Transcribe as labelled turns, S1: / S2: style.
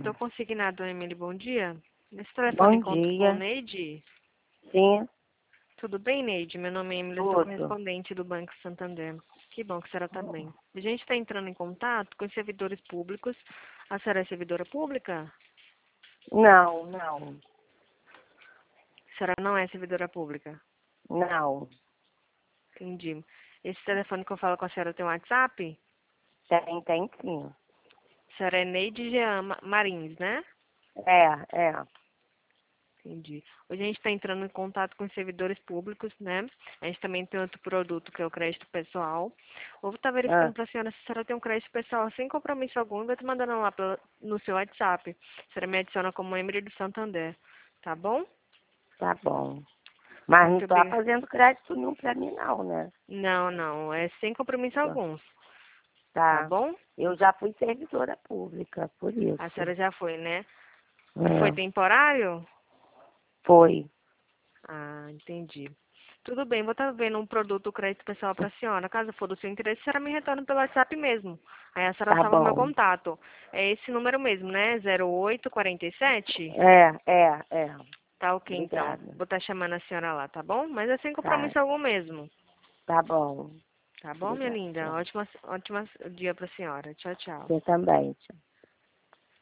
S1: Estou consignado, Emily. Bom dia. Nesse telefone
S2: Bom
S1: encontro com
S2: dia.
S1: Neide.
S2: Sim,
S1: Tudo bem, Neide? Meu nome é Emily, eu sou
S2: tudo.
S1: correspondente do Banco Santander. Que bom que a senhora está bem. A gente está entrando em contato com os servidores públicos. A senhora é servidora pública?
S2: Não, não,
S1: A senhora não é servidora pública?
S2: não.
S1: Entendi. Esse telefone que eu falo com a senhora tem um WhatsApp?
S2: Tem sim.
S1: A senhora é Neide Jean Marins, né?
S2: É.
S1: Entendi. Hoje a gente está entrando em contato com os servidores públicos, né? A gente também tem outro produto que é o crédito pessoal. Vou estar verificando
S2: Ah,
S1: para a senhora se a senhora tem um crédito pessoal sem compromisso algum e vou te mandando lá no seu WhatsApp. A senhora me adiciona como Emily do Santander, tá bom?
S2: tá bom. Mas não
S1: Muito
S2: tá
S1: bem.
S2: fazendo crédito nenhum pra mim, não, né?
S1: Não, não, é sem compromisso
S2: Tá.
S1: algum, tá
S2: Tá.
S1: bom?
S2: Eu já fui servidora pública, por
S1: A
S2: isso.
S1: senhora já foi, né? Foi
S2: É,
S1: temporário?
S2: foi.
S1: Ah, entendi. Tudo bem, vou estar vendo um produto crédito pessoal para a senhora. Caso for do seu interesse, a senhora me retorna pelo WhatsApp mesmo. Aí a senhora
S2: Tá
S1: salva meu
S2: bom.
S1: contato. É esse número mesmo, né? 0847?
S2: É.
S1: Tá ok, então.
S2: Obrigada.
S1: Vou estar chamando a senhora lá, tá bom? Mas é sem
S2: Tá,
S1: compromisso algum mesmo.
S2: tá bom.
S1: Tá bom, minha
S2: Obrigada.
S1: linda?
S2: Tchau.
S1: Ótima dia para a senhora. Tchau, tchau.
S2: Você também, tchau.